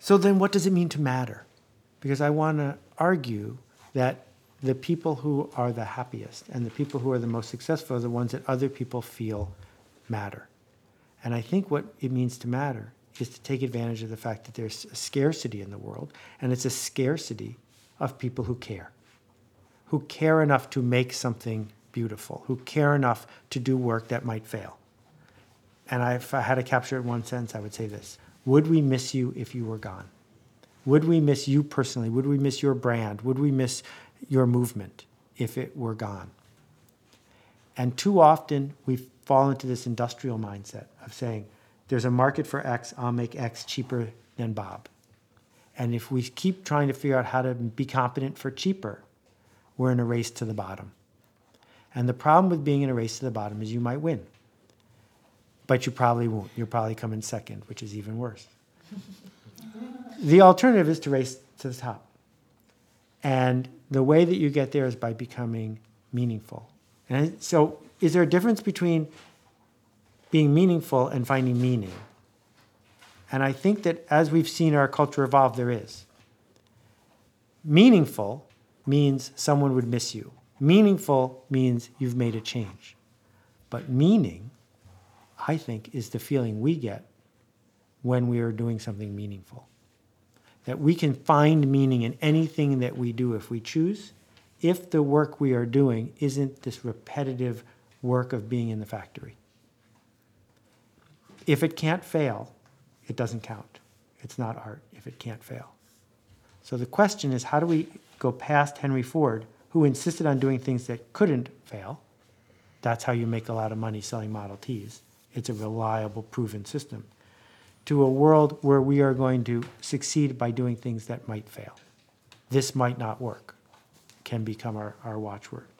So then what does it mean to matter? Because I want to argue that the people who are the happiest and the people who are the most successful are the ones that other people feel matter. And I think what it means to matter is to take advantage of the fact that there's a scarcity in the world, and it's a scarcity of people who care enough to make something beautiful, who care enough to do work that might fail. And if I had to capture it in one sentence, I would say this: would we miss you if you were gone? Would we miss you personally? Would we miss your brand? Would we miss your movement if it were gone? And too often we fall into this industrial mindset of saying, there's a market for X, I'll make X cheaper than Bob. And if we keep trying to figure out how to be competent for cheaper, we're in a race to the bottom. And the problem with being in a race to the bottom is you might win, but you probably won't. You'll probably come in second, which is even worse. The alternative is to race to the top. And the way that you get there is by becoming meaningful. And so is there a difference between being meaningful and finding meaning? And I think that as we've seen our culture evolve, there is. Meaningful means someone would miss you. Meaningful means you've made a change. But meaning, I think, is the feeling we get when we are doing something meaningful. That we can find meaning in anything that we do if we choose, if the work we are doing isn't this repetitive work of being in the factory. If it can't fail, it doesn't count. It's not art if it can't fail. So the question is, how do we go past Henry Ford, who insisted on doing things that couldn't fail? That's how you make a lot of money selling Model Ts. It's a reliable, proven system. To a world where we are going to succeed by doing things that might fail. This might not work, can become our watchword.